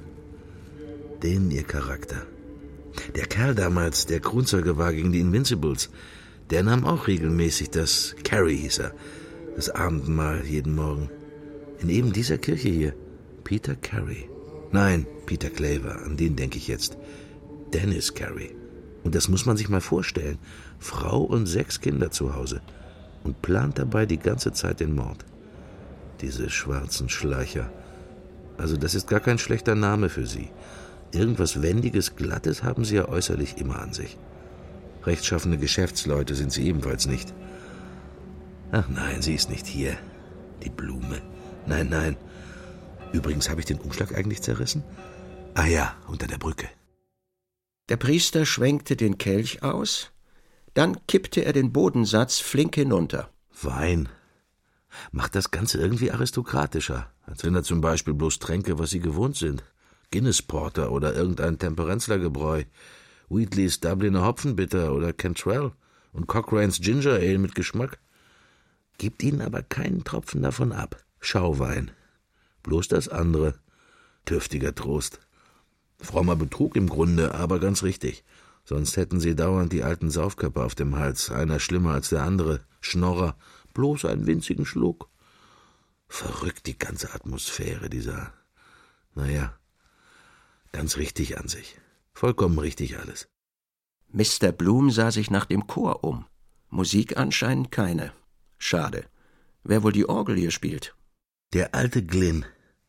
Den ihr Charakter. Der Kerl damals, der Kronzeuge war gegen die Invincibles, der nahm auch regelmäßig das, Carey hieß er, das Abendmahl jeden Morgen. In eben dieser Kirche hier. Peter Carey. Nein, Peter Claver, an den denke ich jetzt. Dennis Carey. Und das muss man sich mal vorstellen. Frau und 6 Kinder zu Hause. Und plant dabei die ganze Zeit den Mord. Diese schwarzen Schleicher. Also das ist gar kein schlechter Name für sie. Irgendwas Wendiges, Glattes haben sie ja äußerlich immer an sich. Rechtschaffene Geschäftsleute sind sie ebenfalls nicht. Ach nein, sie ist nicht hier. Die Blume. Nein, nein. Übrigens, habe ich den Umschlag eigentlich zerrissen? Ah ja, unter der Brücke. Der Priester schwenkte den Kelch aus, dann kippte er den Bodensatz flink hinunter. Wein. Macht das Ganze irgendwie aristokratischer, als wenn er zum Beispiel bloß Tränke, was sie gewohnt sind. Guinness Porter oder irgendein Temperenzlergebräu, Wheatleys Dubliner Hopfenbitter oder Cantrell und Cochrane's Ginger Ale mit Geschmack. Gibt ihnen aber keinen Tropfen davon ab. Schauwein. Bloß das andere. Dürftiger Trost. Frommer Betrug im Grunde, aber ganz richtig. Sonst hätten sie dauernd die alten Saufköpfe auf dem Hals, einer schlimmer als der andere, Schnorrer, bloß einen winzigen Schluck. Verrückt die ganze Atmosphäre dieser, naja, ganz richtig an sich. Vollkommen richtig alles. Mr. Bloom sah sich nach dem Chor um. Musik anscheinend keine. Schade. Wer wohl die Orgel hier spielt? Der alte Glynn.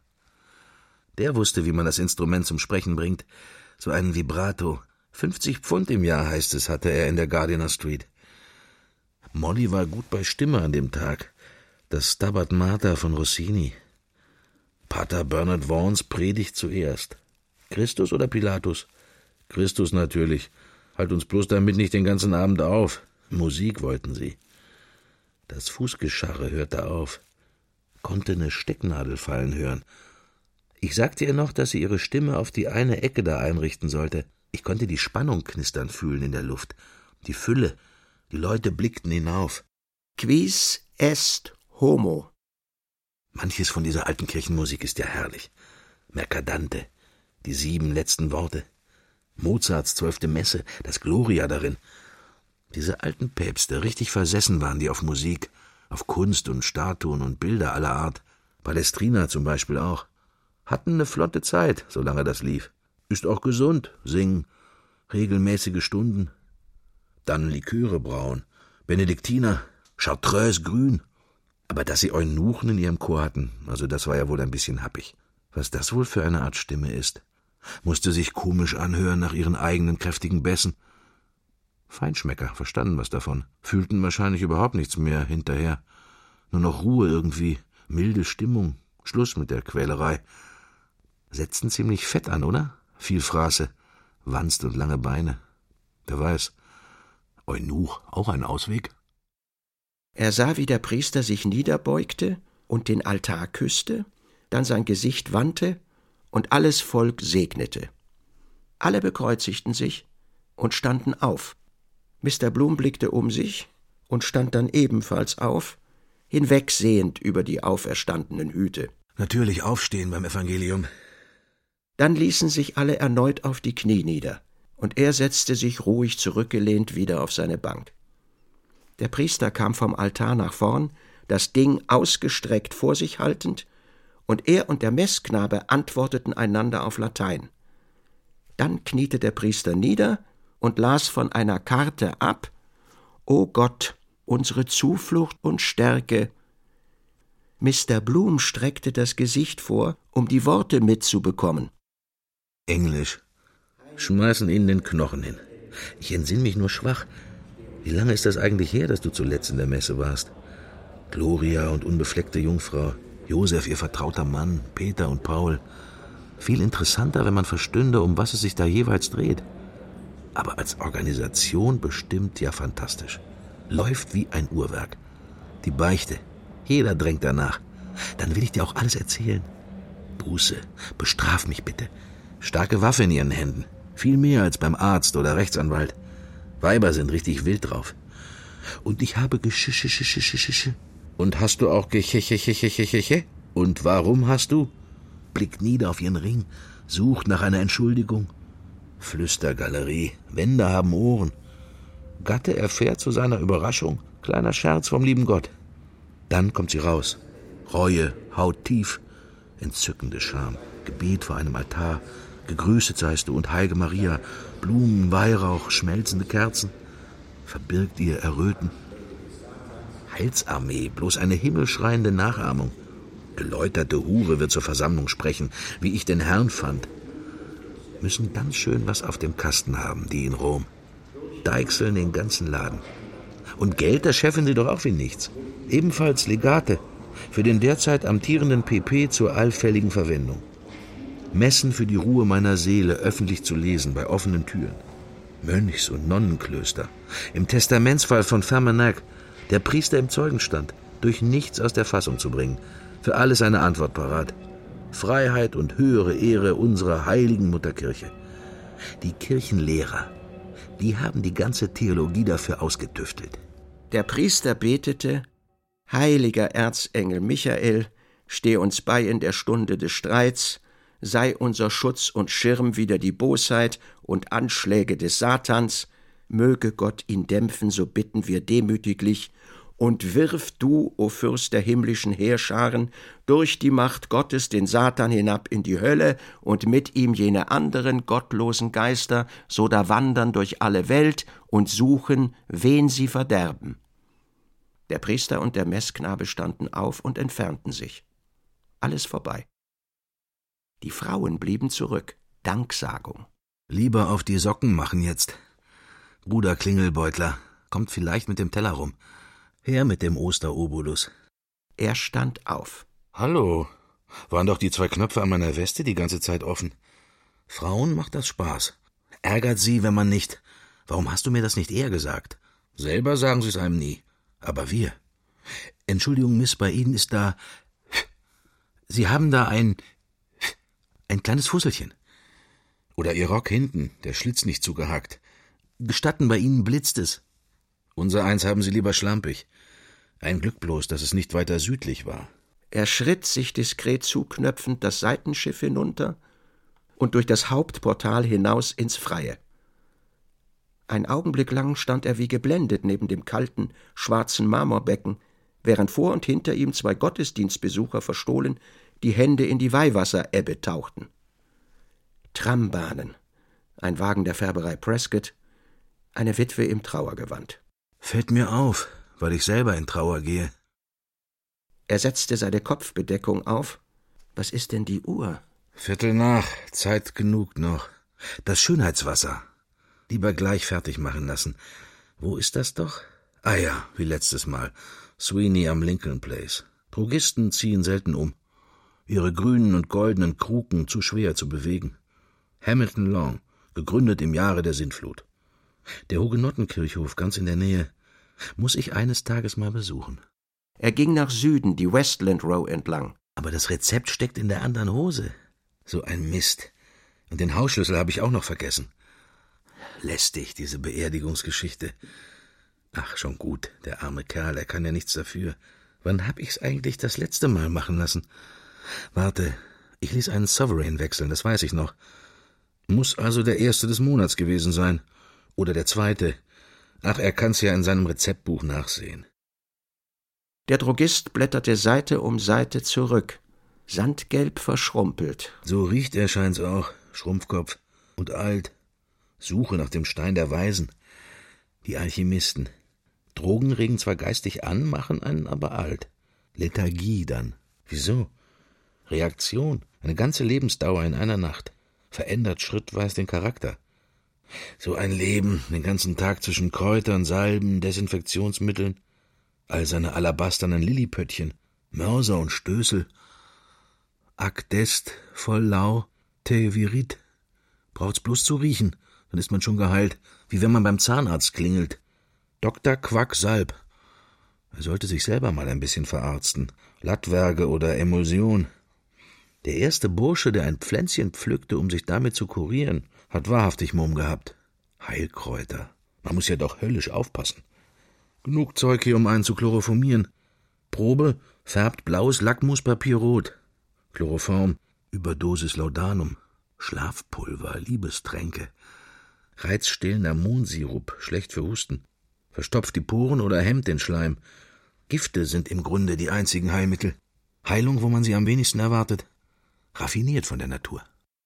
Der wusste, wie man das Instrument zum Sprechen bringt. So einen Vibrato. 50 Pfund im Jahr, heißt es, hatte er in der Gardiner Street. Molly war gut bei Stimme an dem Tag. Das Stabat Mater von Rossini. Pater Bernard Vaughns predigt zuerst. Christus oder Pilatus? Christus natürlich. Halt uns bloß damit nicht den ganzen Abend auf. Musik wollten sie. Das Fußgescharre hörte auf. Konnte eine Stecknadel fallen hören. Ich sagte ihr noch, dass sie ihre Stimme auf die eine Ecke da einrichten sollte. Ich konnte die Spannung knistern fühlen in der Luft. Die Fülle. Die Leute blickten hinauf. Quis est homo? Manches von dieser alten Kirchenmusik ist ja herrlich. Mercadante, die 7 letzten Worte. Mozarts 12. Messe, das Gloria darin. Diese alten Päpste, richtig versessen waren die auf Musik, auf Kunst und Statuen und Bilder aller Art. Palestrina zum Beispiel auch. Hatten eine flotte Zeit, solange das lief. Ist auch gesund, singen, regelmäßige Stunden. Dann Liköre brauen, Benediktiner, Chartreuse grün. Aber dass sie Eunuchen in ihrem Chor hatten, also das war ja wohl ein bisschen happig. Was das wohl für eine Art Stimme ist. Musste sich komisch anhören nach ihren eigenen kräftigen Bässen. Feinschmecker verstanden was davon, fühlten wahrscheinlich überhaupt nichts mehr hinterher. Nur noch Ruhe irgendwie, milde Stimmung, Schluss mit der Quälerei. Setzten ziemlich fett an, oder? Viel Fraße, Wanst und lange Beine. Wer weiß. Eunuch, auch ein Ausweg? Er sah, wie der Priester sich niederbeugte und den Altar küsste, dann sein Gesicht wandte und alles Volk segnete. Alle bekreuzigten sich und standen auf. Mr. Bloom blickte um sich und stand dann ebenfalls auf, hinwegsehend über die auferstandenen Hüte. Natürlich aufstehen beim Evangelium. Dann ließen sich alle erneut auf die Knie nieder, und er setzte sich ruhig zurückgelehnt wieder auf seine Bank. Der Priester kam vom Altar nach vorn, das Ding ausgestreckt vor sich haltend, und er und der Messknabe antworteten einander auf Latein. Dann kniete der Priester nieder und las von einer Karte ab: »O Gott, unsere Zuflucht und Stärke.« Mr. Bloom streckte das Gesicht vor, um die Worte mitzubekommen. Englisch. Schmeißen ihnen den Knochen hin. Ich entsinne mich nur schwach. Wie lange ist das eigentlich her, dass du zuletzt in der Messe warst? Gloria und unbefleckte Jungfrau, Josef, ihr vertrauter Mann, Peter und Paul. Viel interessanter, wenn man verstünde, um was es sich da jeweils dreht. Aber als Organisation bestimmt ja fantastisch. Läuft wie ein Uhrwerk. Die Beichte. Jeder drängt danach. Dann will ich dir auch alles erzählen. Buße, bestraf mich bitte. Starke Waffe in ihren Händen. Viel mehr als beim Arzt oder Rechtsanwalt. Weiber sind richtig wild drauf. Und ich habe Geschische. Und hast du auch Gechechechechecheche? Und warum hast du? Blickt nieder auf ihren Ring, sucht nach einer Entschuldigung. Flüstergalerie, Wände haben Ohren. Gatte erfährt zu seiner Überraschung, kleiner Scherz vom lieben Gott. Dann kommt sie raus. Reue, Haut tief, entzückende Scham, Gebet vor einem Altar. Gegrüßet seist du und Heilige Maria, Blumen, Weihrauch, schmelzende Kerzen. Verbirgt ihr Erröten. Heilsarmee, bloß eine himmelschreiende Nachahmung. Geläuterte Hure wird zur Versammlung sprechen, wie ich den Herrn fand. Müssen ganz schön was auf dem Kasten haben, die in Rom. Deichseln den ganzen Laden. Und Geld, das scheffeln sie doch auch wie nichts. Ebenfalls Legate für den derzeit amtierenden PP zur allfälligen Verwendung. Messen für die Ruhe meiner Seele öffentlich zu lesen bei offenen Türen. Mönchs- und Nonnenklöster. Im Testamentsfall von Fermanagh, der Priester im Zeugenstand, durch nichts aus der Fassung zu bringen. Für alles eine Antwort parat. Freiheit und höhere Ehre unserer heiligen Mutterkirche. Die Kirchenlehrer, die haben die ganze Theologie dafür ausgetüftelt. Der Priester betete: Heiliger Erzengel Michael, steh uns bei in der Stunde des Streits, sei unser Schutz und Schirm wider die Bosheit und Anschläge des Satans, möge Gott ihn dämpfen, so bitten wir demütiglich, und wirf du, o Fürst der himmlischen Heerscharen, durch die Macht Gottes den Satan hinab in die Hölle und mit ihm jene anderen gottlosen Geister, so da wandern durch alle Welt und suchen, wen sie verderben. Der Priester und der Messknabe standen auf und entfernten sich. Alles vorbei. Die Frauen blieben zurück. Danksagung. Lieber auf die Socken machen jetzt. Bruder Klingelbeutler, kommt vielleicht mit dem Teller rum. Her mit dem Osterobolus. Er stand auf. Hallo, waren doch die 2 Knöpfe an meiner Weste die ganze Zeit offen. Frauen macht das Spaß. Ärgert sie, wenn man nicht... Warum hast du mir das nicht eher gesagt? Selber sagen sie es einem nie. Aber wir... Entschuldigung, Miss, bei Ihnen ist da... Sie haben da ein kleines Fusselchen. Oder Ihr Rock hinten, der Schlitz nicht zugehackt. Gestatten, bei Ihnen blitzt es. Unser eins haben Sie lieber schlampig. Ein Glück bloß, dass es nicht weiter südlich war. Er schritt, sich diskret zuknöpfend, das Seitenschiff hinunter und durch das Hauptportal hinaus ins Freie. Einen Augenblick lang stand er wie geblendet neben dem kalten, schwarzen Marmorbecken, während vor und hinter ihm 2 Gottesdienstbesucher verstohlen die Hände in die Weihwasserebbe tauchten. Trambahnen, ein Wagen der Färberei Prescott, eine Witwe im Trauergewand. Fällt mir auf, weil ich selber in Trauer gehe. Er setzte seine Kopfbedeckung auf. Was ist denn die Uhr? 7:15, Zeit genug noch. Das Schönheitswasser. Lieber gleich fertig machen lassen. Wo ist das doch? Ah ja, wie letztes Mal. Sweeney am Lincoln Place. Drogisten ziehen selten um. Ihre grünen und goldenen Kruken zu schwer zu bewegen. Hamilton Long, gegründet im Jahre der Sintflut. Der Hugenottenkirchhof ganz in der Nähe. Muss ich eines Tages mal besuchen. Er ging nach Süden, die Westland Row entlang. Aber das Rezept steckt in der anderen Hose. So ein Mist. Und den Hausschlüssel habe ich auch noch vergessen. Lästig, diese Beerdigungsgeschichte. Ach, schon gut, der arme Kerl, er kann ja nichts dafür. Wann hab ich's eigentlich das letzte Mal machen lassen? Warte, ich ließ einen Sovereign wechseln, das weiß ich noch. Muss also der 1. des Monats gewesen sein. Oder der 2. Ach, er kann's ja in seinem Rezeptbuch nachsehen. Der Drogist blätterte Seite um Seite zurück, sandgelb verschrumpelt. So riecht er, scheint's auch, Schrumpfkopf und alt. Suche nach dem Stein der Weisen. Die Alchemisten. Drogen regen zwar geistig an, machen einen aber alt. Lethargie dann. Wieso? Reaktion. Eine ganze Lebensdauer in einer Nacht. Verändert schrittweise den Charakter. So ein Leben, den ganzen Tag zwischen Kräutern, Salben, Desinfektionsmitteln, all seine alabasternen Lillipöttchen, Mörser und Stößel. Ac dest, voll lau, te virit. Braucht's bloß zu riechen, dann ist man schon geheilt, wie wenn man beim Zahnarzt klingelt. Dr. Quack Salb. Er sollte sich selber mal ein bisschen verarzten. Lattwerke oder Emulsion. Der erste Bursche, der ein Pflänzchen pflückte, um sich damit zu kurieren, hat wahrhaftig Mumm gehabt. Heilkräuter. Man muss ja doch höllisch aufpassen. Genug Zeug hier, um einen zu chloroformieren. Probe färbt blaues Lackmuspapier rot. Chloroform, Überdosis Laudanum. Schlafpulver, Liebestränke. Reizstillender Mohnsirup, schlecht für Husten. Verstopft die Poren oder hemmt den Schleim. Gifte sind im Grunde die einzigen Heilmittel. Heilung, wo man sie am wenigsten erwartet. Raffiniert von der Natur.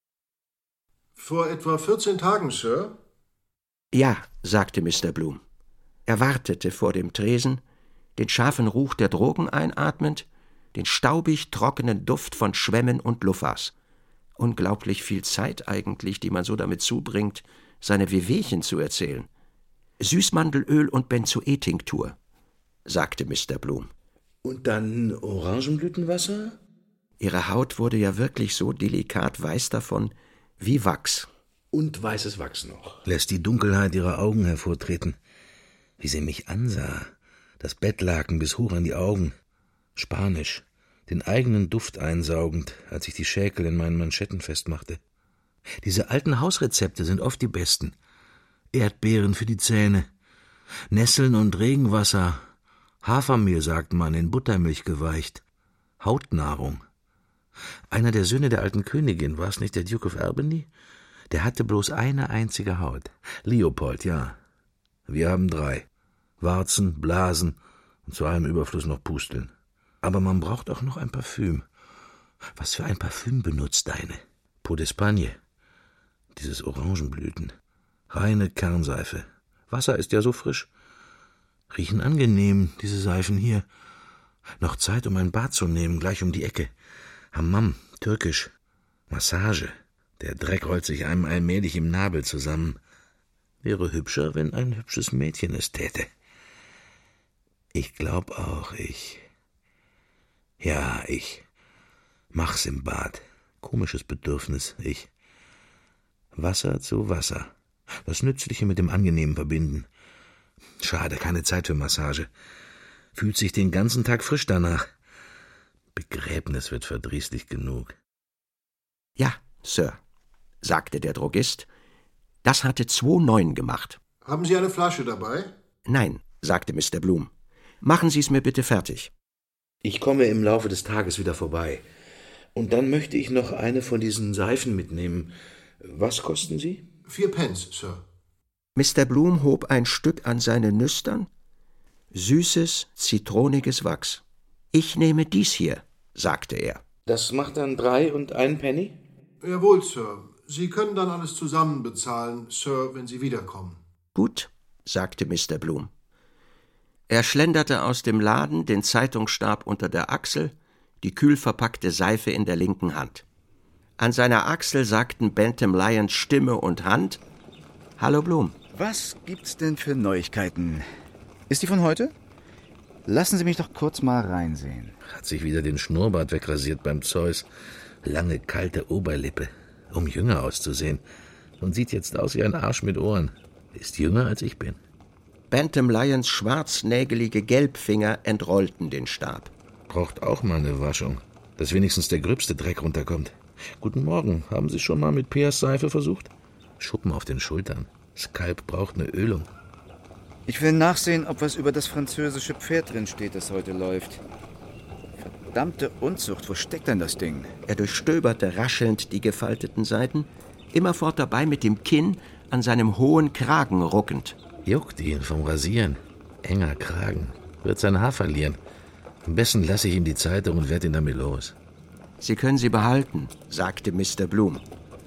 Vor etwa 14 Tagen, Sir? Ja, sagte Mr. Bloom. Er wartete vor dem Tresen, den scharfen Ruch der Drogen einatmend, den staubig trockenen Duft von Schwämmen und Luffas. Unglaublich viel Zeit eigentlich, die man so damit zubringt, seine Wehwehchen zu erzählen. Süßmandelöl und Benzoetinktur, sagte Mr. Bloom. Und dann Orangenblütenwasser? Ihre Haut wurde ja wirklich so delikat weiß davon wie Wachs. Und weißes Wachs noch. Lässt die Dunkelheit ihrer Augen hervortreten. Wie sie mich ansah. Das Bettlaken bis hoch an die Augen. Spanisch. Den eigenen Duft einsaugend, als ich die Schäkel in meinen Manschetten festmachte. Diese alten Hausrezepte sind oft die besten. Erdbeeren für die Zähne. Nesseln und Regenwasser. Hafermehl, sagt man, in Buttermilch geweicht. Hautnahrung. Einer der Söhne der alten Königin, war es nicht der Duke of Albany? Der hatte bloß eine einzige Haut. Leopold, ja. Wir haben 3. Warzen, Blasen und zu allem Überfluss noch Pusteln. Aber man braucht auch noch ein Parfüm. Was für ein Parfüm benutzt deine? Peau d'Espagne. Dieses Orangenblüten. Reine Kernseife. Wasser ist ja so frisch. Riechen angenehm, diese Seifen hier. Noch Zeit, um ein Bad zu nehmen, gleich um die Ecke. Hammam, türkisch. Massage. Der Dreck rollt sich einem allmählich im Nabel zusammen. Wäre hübscher, wenn ein hübsches Mädchen es täte. Ich glaub auch, Ja, ich. Mach's im Bad. Komisches Bedürfnis, ich. Wasser zu Wasser. Das Nützliche mit dem Angenehmen verbinden. Schade, keine Zeit für Massage. Fühlt sich den ganzen Tag frisch danach. Begräbnis wird verdrießlich genug. Ja, Sir, sagte der Drogist. Das hatte 2,9 gemacht. Haben Sie eine Flasche dabei? Nein, sagte Mr. Bloom. Machen Sie es mir bitte fertig. Ich komme im Laufe des Tages wieder vorbei. Und dann möchte ich noch eine von diesen Seifen mitnehmen. Was kosten sie? 4 Pence, Sir. Mr. Bloom hob ein Stück an seine Nüstern. Süßes, zitroniges Wachs. Ich nehme dies hier, sagte er. Das macht dann 3 und 1 Penny? Jawohl, Sir. Sie können dann alles zusammen bezahlen, Sir, wenn Sie wiederkommen. Gut, sagte Mr. Bloom. Er schlenderte aus dem Laden, den Zeitungsstab unter der Achsel, die kühl verpackte Seife in der linken Hand. An seiner Achsel sagten Bantam Lyons Stimme und Hand: »Hallo Bloom.« Was gibt's denn für Neuigkeiten? Ist die von heute? Lassen Sie mich doch kurz mal reinsehen. Hat sich wieder den Schnurrbart wegrasiert beim Zeus. Lange, kalte Oberlippe, um jünger auszusehen. Und sieht jetzt aus wie ein Arsch mit Ohren. Ist jünger, als ich bin. Bantam Lyons schwarznägelige Gelbfinger entrollten den Stab. Braucht auch mal eine Waschung, dass wenigstens der gröbste Dreck runterkommt. Guten Morgen, haben Sie schon mal mit Peers Seife versucht? Schuppen auf den Schultern. Skalp braucht eine Ölung. Ich will nachsehen, ob was über das französische Pferd drin steht, das heute läuft. Verdammte Unzucht, wo steckt denn das Ding? Er durchstöberte raschelnd die gefalteten Seiten, immerfort dabei mit dem Kinn an seinem hohen Kragen ruckend. Juckt ihn vom Rasieren. Enger Kragen. Wird sein Haar verlieren. Am besten lasse ich ihm die Zeitung und werde ihn damit los. »Sie können sie behalten«, sagte Mr. Bloom.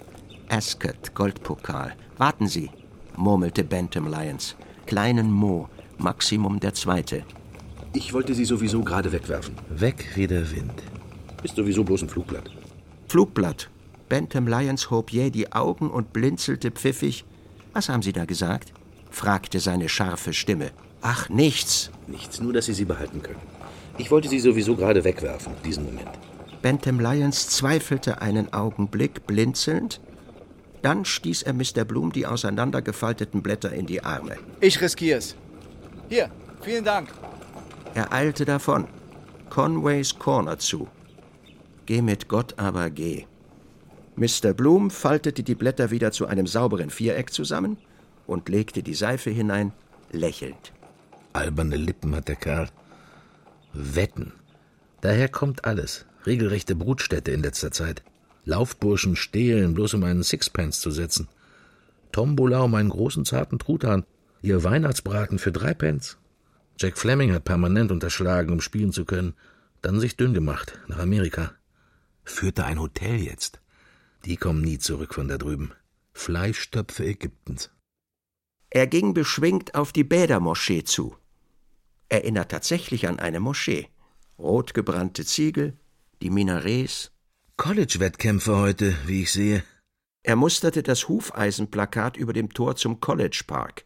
»Ascot, Goldpokal. Warten Sie«, murmelte Bantam Lyons. »Kleinen Mo, Maximum der Zweite.« Ich wollte sie sowieso gerade wegwerfen. Weg wie der Wind. Ist sowieso bloß ein Flugblatt. »Flugblatt.« Bantam Lyons hob jäh die Augen und blinzelte pfiffig. »Was haben Sie da gesagt?« fragte seine scharfe Stimme. »Ach, nichts.« Nichts, nur dass Sie sie behalten können. Ich wollte sie sowieso gerade wegwerfen, diesen Moment. Bantam Lyons zweifelte einen Augenblick, blinzelnd. Dann stieß er Mr. Bloom die auseinandergefalteten Blätter in die Arme. Ich riskier's. Hier, vielen Dank. Er eilte davon, Conways Corner zu. »Geh mit Gott, aber geh.« Mr. Bloom faltete die Blätter wieder zu einem sauberen Viereck zusammen und legte die Seife hinein, lächelnd. Alberne Lippen hat der Kerl. Wetten. Daher kommt alles. Regelrechte Brutstätte in letzter Zeit. Laufburschen stehlen, bloß um einen Sixpence zu setzen. Tombola um einen großen, zarten Truthahn. Ihr Weihnachtsbraten für 3 Pence. Jack Fleming hat permanent unterschlagen, um spielen zu können. Dann sich dünn gemacht, nach Amerika. Führte ein Hotel jetzt. Die kommen nie zurück von da drüben. Fleischtöpfe Ägyptens. Er ging beschwingt auf die Bädermoschee zu. Erinnert tatsächlich an eine Moschee. Rotgebrannte Ziegel, die Minarets. College-Wettkämpfe heute, wie ich sehe. Er musterte das Hufeisenplakat über dem Tor zum College Park.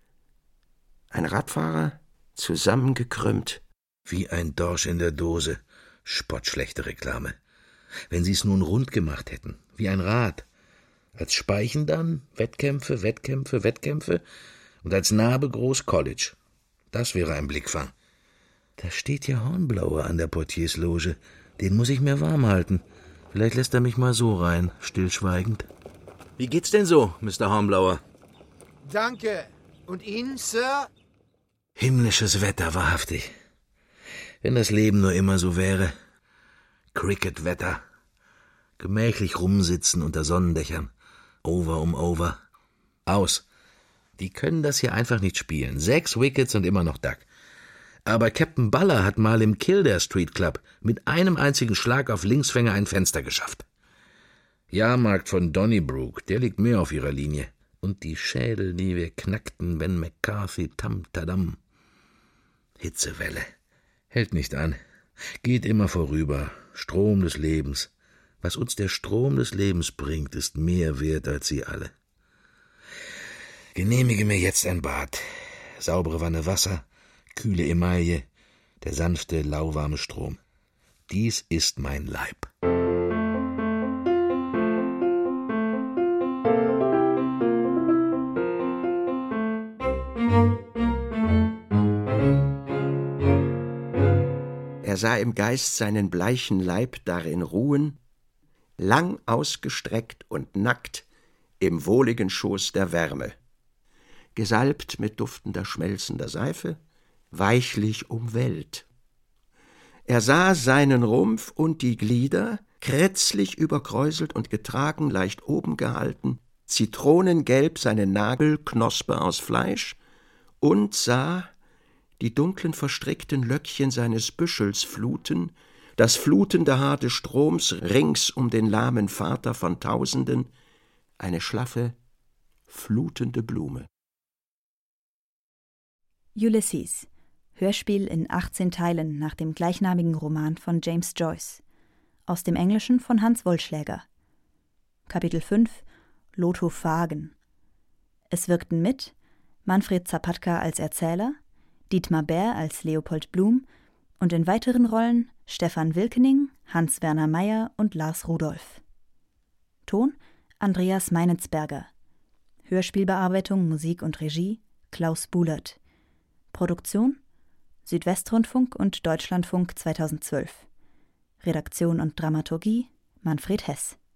Ein Radfahrer, zusammengekrümmt. Wie ein Dorsch in der Dose. Spottschlechte Reklame. Wenn sie es nun rund gemacht hätten, wie ein Rad. Als Speichen dann Wettkämpfe, Wettkämpfe, Wettkämpfe und als Narbe groß College. Das wäre ein Blickfang. Da steht ja Hornblower an der Portiersloge. Den muss ich mir warm halten. Vielleicht lässt er mich mal so rein, stillschweigend. Wie geht's denn so, Mr. Hornblower? Danke. Und Ihnen, Sir? Himmlisches Wetter, wahrhaftig. Wenn das Leben nur immer so wäre. Cricket-Wetter. Gemächlich rumsitzen unter Sonnendächern. Over um over. Aus. Die können das hier einfach nicht spielen. 6 Wickets und immer noch Duck. Aber Captain Baller hat mal im Kildare Street Club mit einem einzigen Schlag auf Linksfänger ein Fenster geschafft. Jahrmarkt von Donnybrook, der liegt mehr auf ihrer Linie. Und die Schädel, die wir knackten, wenn McCarthy tam-tadam. Hitzewelle. Hält nicht an. Geht immer vorüber. Strom des Lebens. Was uns der Strom des Lebens bringt, ist mehr wert als sie alle. Genehmige mir jetzt ein Bad. Saubere Wanne Wasser, kühle Emaille, der sanfte, lauwarme Strom. Dies ist mein Leib. Er sah im Geist seinen bleichen Leib darin ruhen, lang ausgestreckt und nackt im wohligen Schoß der Wärme, gesalbt mit duftender, schmelzender Seife, weichlich umwellt. Er sah seinen Rumpf und die Glieder, krätzlich überkräuselt und getragen, leicht oben gehalten, zitronengelb seine Nagelknospe aus Fleisch, und sah die dunklen verstrickten Löckchen seines Büschels fluten, das flutende Haar des Stroms rings um den lahmen Vater von Tausenden, eine schlaffe, flutende Blume. Ulysses, Hörspiel in 18 Teilen nach dem gleichnamigen Roman von James Joyce. Aus dem Englischen von Hans Wollschläger. Kapitel 5 Lotophagen. Es wirkten mit Manfred Zapatka als Erzähler, Dietmar Bär als Leopold Blum und in weiteren Rollen Stefan Wilkening, Hans-Werner Meyer und Lars Rudolph. Ton Andreas Meinetsberger. Hörspielbearbeitung, Musik und Regie Klaus Buhlert. Produktion Südwestrundfunk und Deutschlandfunk 2012. Redaktion und Dramaturgie Manfred Hess.